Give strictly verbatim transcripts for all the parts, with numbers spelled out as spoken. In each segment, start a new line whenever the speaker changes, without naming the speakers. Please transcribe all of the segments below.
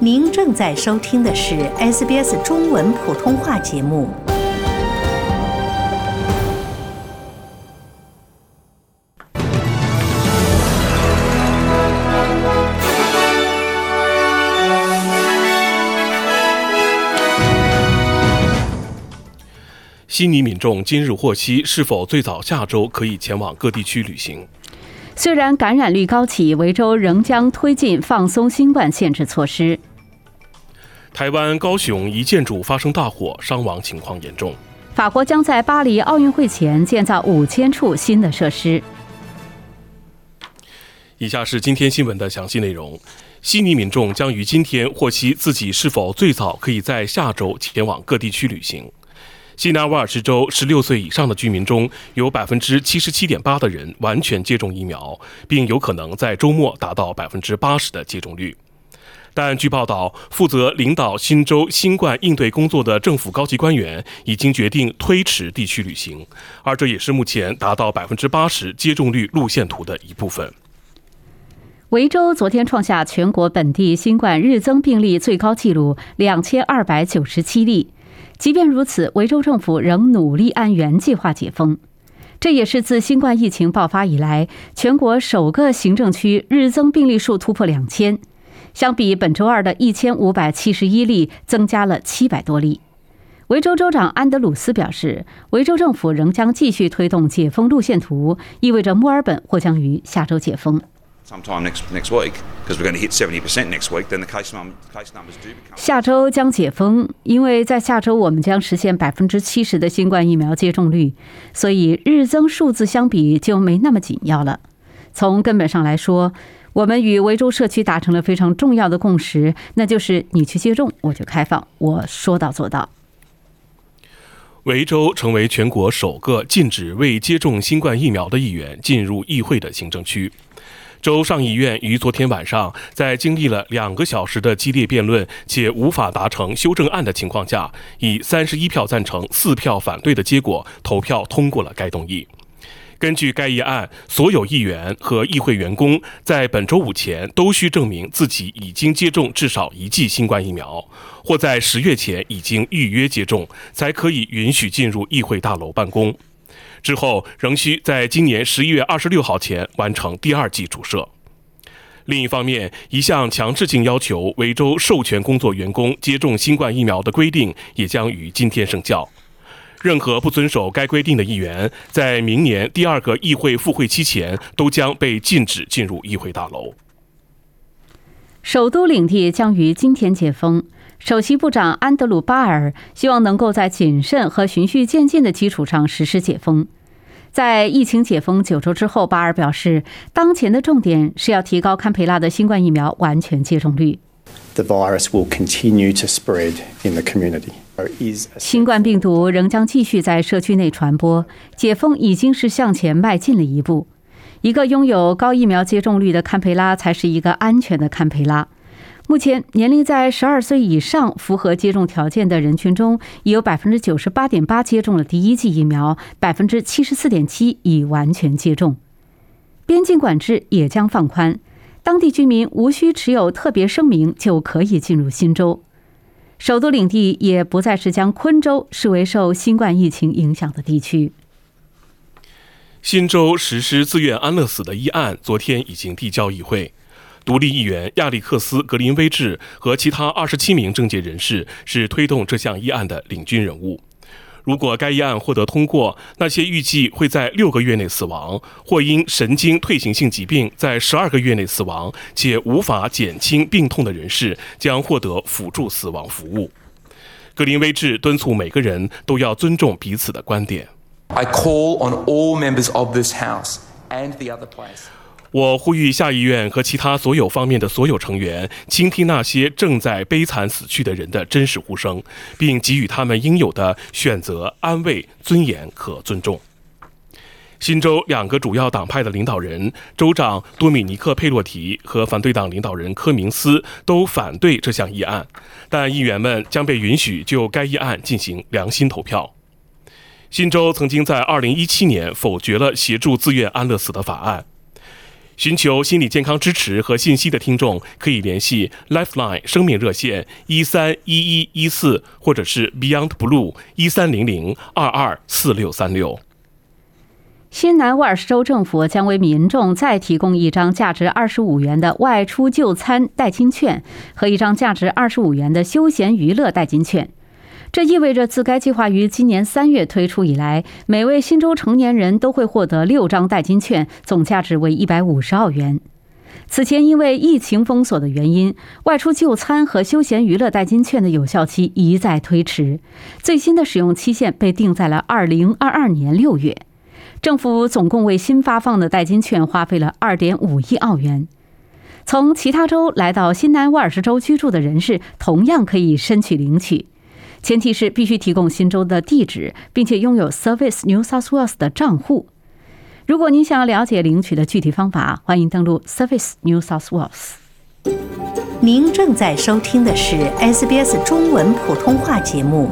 您正在收听的是 S B S 中文普通话节目。
悉尼民众今日获悉，是否最早下周可以前往各地区旅行。
虽然感染率高企，维州仍将推进放松新冠限制措施。
台湾高雄一建筑发生大火，伤亡情况严重。
法国将在巴黎奥运会前建造五千处新的设施。
以下是今天新闻的详细内容。悉尼民众将于今天获悉自己是否最早可以在下周前往各地区旅行。西南威尔士州十六岁以上的居民中有 百分之七十七点八 的人完全接种疫苗，并有可能在周末达到 百分之八十 的接种率。但据报道，负责领导新州新冠应对工作的政府高级官员已经决定推迟地区旅行，而这也是目前达到 百分之八十 接种率路线图的一部分。
维州昨天创下全国本地新冠日增病例最高纪录两千二百九十七例。即便如此，维州政府仍努力按原计划解封。这也是自新冠疫情爆发以来，全国首个行政区日增病例数突破两千，相比本周二的一千五百七十一例，增加了七百多例。维州州长安德鲁斯表示，维州政府仍将继续推动解封路线图，意味着墨尔本或将于下周解封。
Sometime next next week, because we're going to hit seventy percent next week, then the case num case numbers do become.
下周将解封，因为在下周我们将实现百分之七十的新冠疫苗接种率，所以日增数字相比就没那么紧要了。从根本上来说，我们与维州社区达成了非常重要的共识，那就是你去接种，我就开放，我说到做到。
维州成为全国首个禁止未接种新冠疫苗的议员进入议会的行政区。州上议院于昨天晚上在经历了两个小时的激烈辩论且无法达成修正案的情况下，以三十一票赞成四票反对的结果投票通过了该动议。根据该议案，所有议员和议会员工在本周五前都需证明自己已经接种至少一剂新冠疫苗，或在十月前已经预约接种，才可以允许进入议会大楼办公。之后仍需在今年十一月二十六号前完成第二剂注射。另一方面，一项强制性要求维州授权工作员工接种新冠疫苗的规定也将于今天生效。任何不遵守该规定的议员，在明年第二个议会复会期前都将被禁止进入议会大楼。
首都领地将于今天解封。首席部长安德鲁·巴尔希望能够在谨慎和循序渐进的基础上实施解封。在疫情解封九周之后，巴尔表示，当前的重点是要提高堪培拉的新冠疫苗完全接种率。
The virus will continue to spread in the community.
新冠病毒仍将继续在社区内传播，解封已经是向前迈进了一步。一个拥有高疫苗接种率的堪培拉才是一个安全的堪培拉。目前，年龄在十二岁以上符合接种条件的人群中，已有 百分之九十八点八 接种了第一剂疫苗， 百分之七十四点七 已完全接种。边境管制也将放宽，当地居民无需持有特别声明就可以进入新州。首都领地也不再是将昆州视为受新冠疫情影响的地区。
新州实施自愿安乐死的议案昨天已经递交议会。独立议员亚历克斯·格林威治和其他二十七名政界人士是推动这项议案的领军人物。如果该议案获得通过，那些预计会在六个月内死亡，或因神经退行性疾病在十二个月内死亡且无法减轻病痛的人士将获得辅助死亡服务。格林威治敦促每个人都要尊重彼此的观点。
I call on all members of this House and the other place.
我呼吁下议院和其他所有方面的所有成员倾听那些正在悲惨死去的人的真实呼声，并给予他们应有的选择、安慰、尊严和尊重。新州两个主要党派的领导人，州长多米尼克·佩洛提和反对党领导人科明斯都反对这项议案，但议员们将被允许就该议案进行良心投票。新州曾经在二零一七年否决了协助自愿安乐死的法案。 寻求心理健康支持和信息的听众可以联系 Lifeline 生命热线一三一一一四，或者是 Beyond Blue 一三零零二二四六三六。
新南威尔士州政府将为民众再提供一张价值二十五元的外出就餐代金券和一张价值二十五元的休闲娱乐代金券。这意味着自该计划于今年三月推出以来，每位新州成年人都会获得六张代金券，总价值为一百五十澳元。此前因为疫情封锁的原因，外出就餐和休闲娱乐代金券的有效期一再推迟，最新的使用期限被定在了二零二二年六月。政府总共为新发放的代金券花费了 二点五亿澳元。从其他州来到新南威尔士州居住的人士同样可以申请领取，前提是必须提供新州的地址，并且拥有 Service New South Wales 的账户。如果您想要了解领取的具体方法，欢迎登录 Service New South Wales。
您正在收听的是 S B S 中文普通话节目。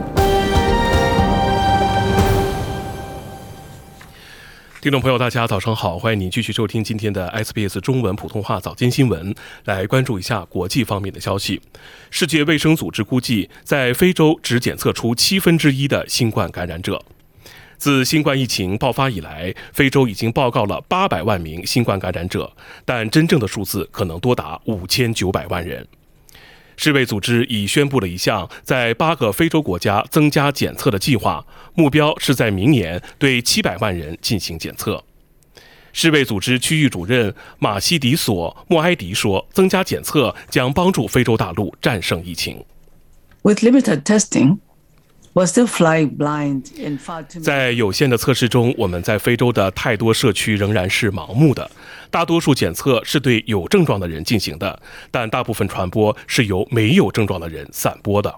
听众朋友大家早上好，欢迎您继续收听今天的 S B S 中文普通话早间新闻。来关注一下国际方面的消息。世界卫生组织估计，在非洲只检测出七分之一的新冠感染者。自新冠疫情爆发以来，非洲已经报告了八百万名新冠感染者，但真正的数字可能多达五千九百万人。世卫组织已宣布了一项在八个非洲国家增加检测的计划，目标是在明年对七百万人进行检测。世卫组织区域主任马西迪索·莫埃迪说，增加检测将帮助非洲大陆战胜疫情。
With limited testing, we're still flying blind in far too many...
在有限的测试中，我们在非洲的太多社区仍然是盲目的。大多数检测是对有症状的人进行的，但大部分传播是由没有症状的人散播的。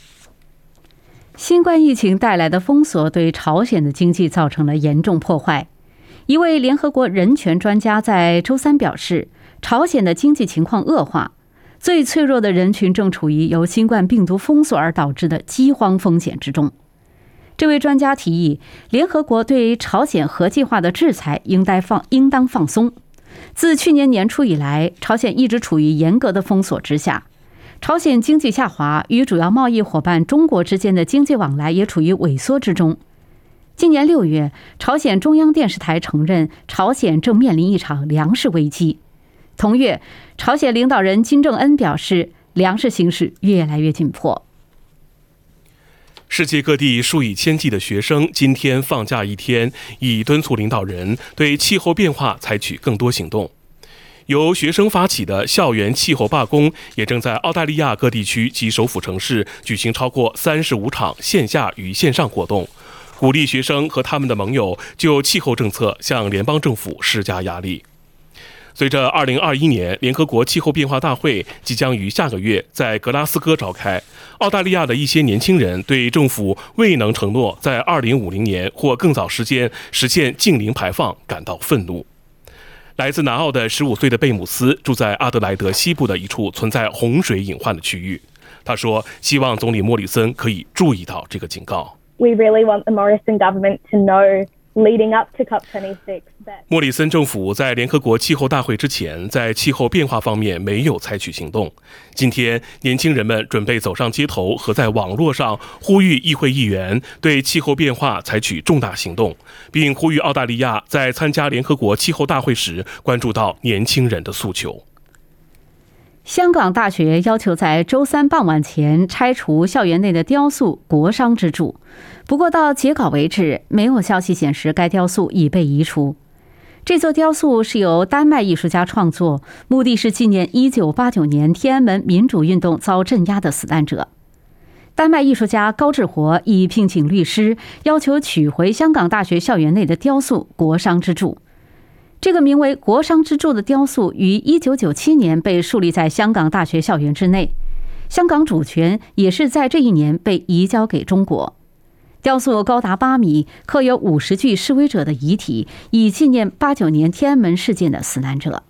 新冠疫情带来的封锁对朝鲜的经济造成了严重破坏。一位联合国人权专家在周三表示，朝鲜的经济情况恶化，最脆弱的人群正处于由新冠病毒封锁而导致的饥荒风险之中。这位专家提议，联合国对朝鲜核计划的制裁应该放应当放松。自去年年初以来，朝鲜一直处于严格的封锁之下。朝鲜经济下滑，与主要贸易伙伴中国之间的经济往来也处于萎缩之中。今年六月，朝鲜中央电视台承认，朝鲜正面临一场粮食危机。同月，朝鲜领导人金正恩表示，粮食形势越来越紧迫。
世界各地数以千计的学生今天放假一天，以敦促领导人对气候变化采取更多行动。由学生发起的校园气候罢工也正在澳大利亚各地区及首府城市举行超过三十五场线下与线上活动，鼓励学生和他们的盟友就气候政策向联邦政府施加压力。随着二零二一年联合国气候变化大会即将于下个月在格拉斯哥召开，澳大利亚的一些年轻人对政府未能承诺在二零五零年或更早时间实现净零排放感到愤怒。来自南澳的十五岁的贝姆斯住在阿德莱德西部的一处存在洪水隐患的区域。他说，希望总理莫里森可以注意到这个警告。
We really want the Morrison government to know leading up to COP twenty-six that...
莫里森政府在联合国气候大会之前，在气候变化方面没有采取行动。今天，年轻人们准备走上街头和在网络上呼吁议会议员对气候变化采取重大行动，并呼吁澳大利亚在参加联合国气候大会时关注到年轻人的诉求。
香港大学要求在周三傍晚前拆除校园内的雕塑国殇之柱，不过到截稿为止，没有消息显示该雕塑已被移除。这座雕塑是由丹麦艺术家创作，目的是纪念一九八九年天安门民主运动遭镇压的死难者。丹麦艺术家高志活已聘请律师，要求取回香港大学校园内的雕塑国殇之柱。这个名为国殇之柱的雕塑于一九九七年被树立在香港大学校园之内，香港主权也是在这一年被移交给中国。雕塑高达八米，刻有五十具示威者的遗体，以纪念八九年天安门事件的死难者。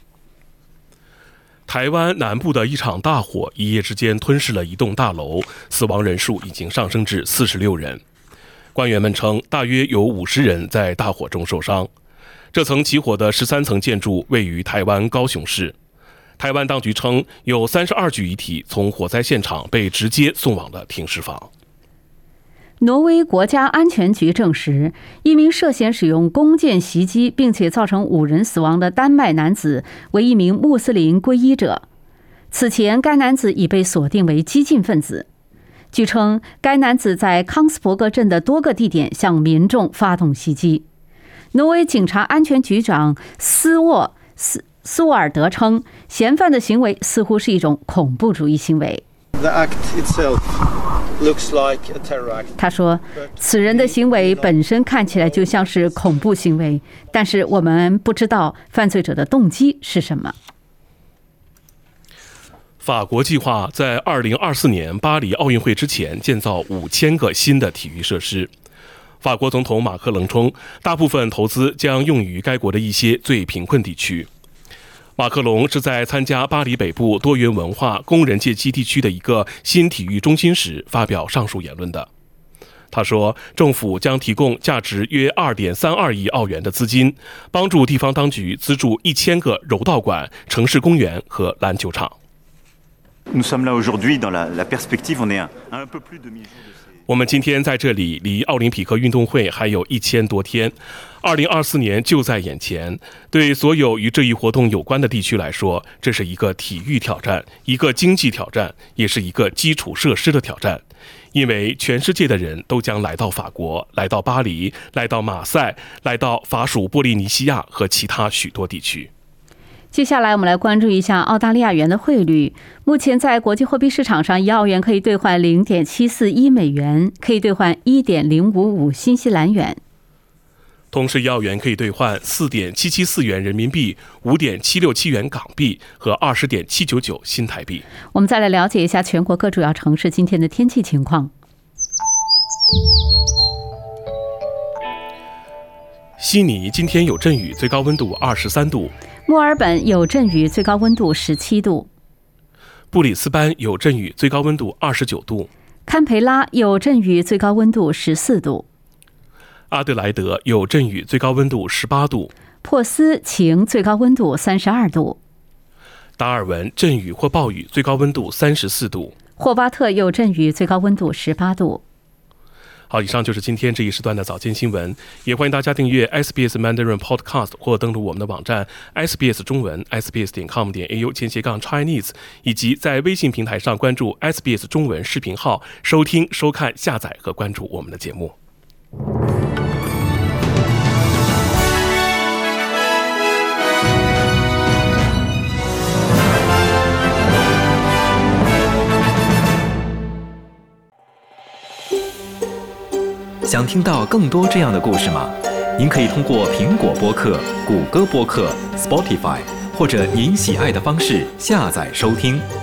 台湾南部的一场大火一夜之间吞噬了一栋大楼，死亡人数已经上升至四十六人。官员们称，大约有五十人在大火中受伤。 这层起火的十三层建筑位于台湾高雄市。台湾当局称，有三十二具遗体从火灾现场被直接送往了停尸房。
挪威国家安全局证实，一名涉嫌使用弓箭袭击并且造成五人死亡的丹麦男子为一名穆斯林皈依者。此前，该男子已被锁定为激进分子。据称，该男子在康斯伯格镇的多个地点向民众发动袭击。挪威警察安全局长斯沃斯苏尔德称，嫌犯的行为似乎是一种恐怖主义行为。他说，此人的行为本身看起来就像是恐怖行为，但是我们不知道犯罪者的动机是什么。
法国计划在二零二四年巴黎奥运会之前建造五千个新的体育设施。法国总统马克龙称，大部分投资将用于该国的一些最贫困地区。马克龙是在参加巴黎北部多元文化工人阶级地区的一个新体育中心时发表上述言论的。他说，政府将提供价值约 二点三二亿澳元的资金，帮助地方当局资助一千个柔道馆、城市公园和篮球场。我们今天在这里，离奥林匹克运动会还有一千多天。二零二四年就在眼前，对所有与这一活动有关的地区来说，这是一个体育挑战，一个经济挑战，也是一个基础设施的挑战。因为全世界的人都将来到法国，来到巴黎，来到马赛，来到法属波利尼西亚和其他许多地区。
接下来我们来关注一下澳大利亚元的汇率。目前在国际货币市场上，一澳元可以兑换 零点七四一美元，可以兑换 一点零五五新西兰元。
同时，一澳元可以兑换 四点七七四元人民币、五点七六七元港币和 二十点七九九新台币。
我们再来了解一下全国各主要城市今天的天气情况。
悉尼今天有阵雨，最高温度二十三度。
墨尔本有阵雨，最高温度十七度。
布里斯班有阵雨，最高温度二十九度。
堪培拉有阵雨，最高温度十四度。
阿德莱德有阵雨，最高温度十八度。
珀斯晴，最高温度三十二度。
达尔文阵雨或暴雨，最高温度三十四度。
霍巴特有阵雨，最高温度十八度。
好，以上就是今天这一时段的早间新闻，也欢迎大家订阅 S B S Mandarin Podcast 或登录我们的网站 S B S 中文 S B S 点 com 点 A U 前斜杠 Chinese， 以及在微信平台上关注 S B S 中文视频号，收听、收看、下载和关注我们的节目。
想听到更多这样的故事吗？您可以通过苹果播客、谷歌播客、Spotify 或者您喜爱的方式下载收听。